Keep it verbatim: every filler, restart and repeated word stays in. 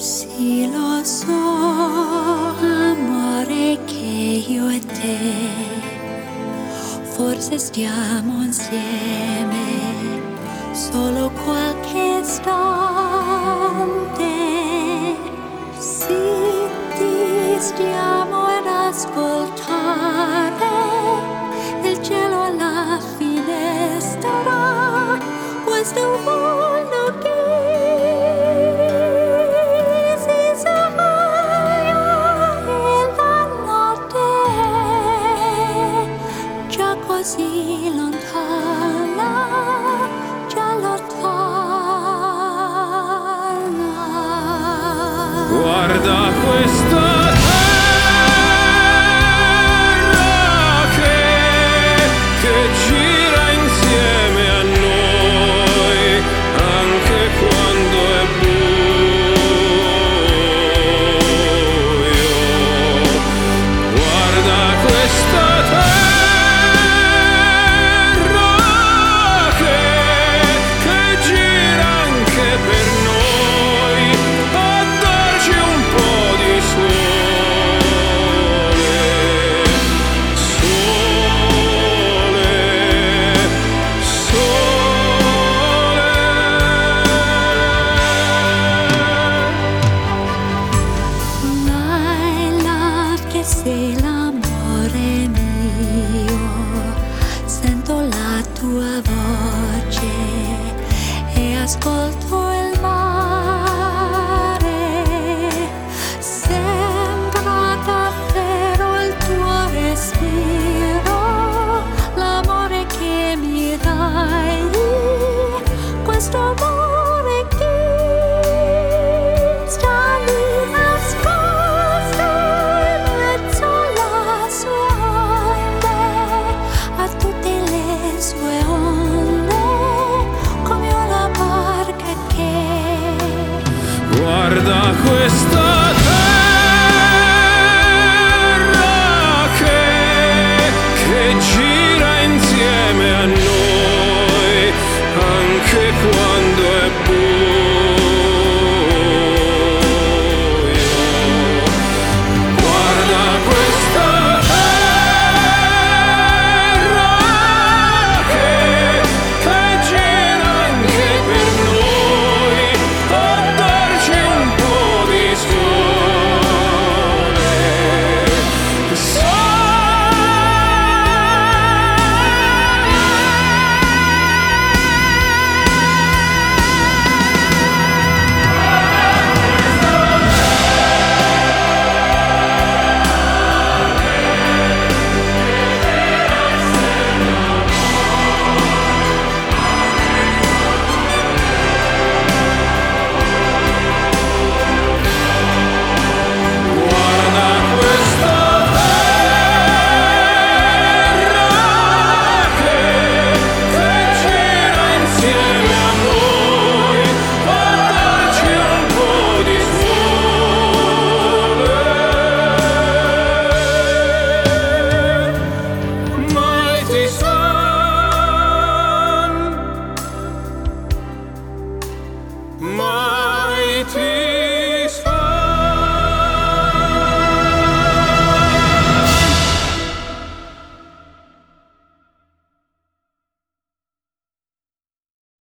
Sì, lo so, amore, che io e te forse stiamo insieme solo qualche istante. Sì, ti stiamo ad ascoltare il cielo alla finestra, questo mondo che così lontana, già lontana. Guarda questa terra che, che gira insieme a noi, anche quando è buio. Guarda questa terra sei l'amore mio, sento la tua voce e ascolto il mare. Sembra davvero il tuo respiro, l'amore che mi dai, questo amore che sta lì nascosto in mezzo alla sua onde, a tutte le sue onde, come una barca che guarda questa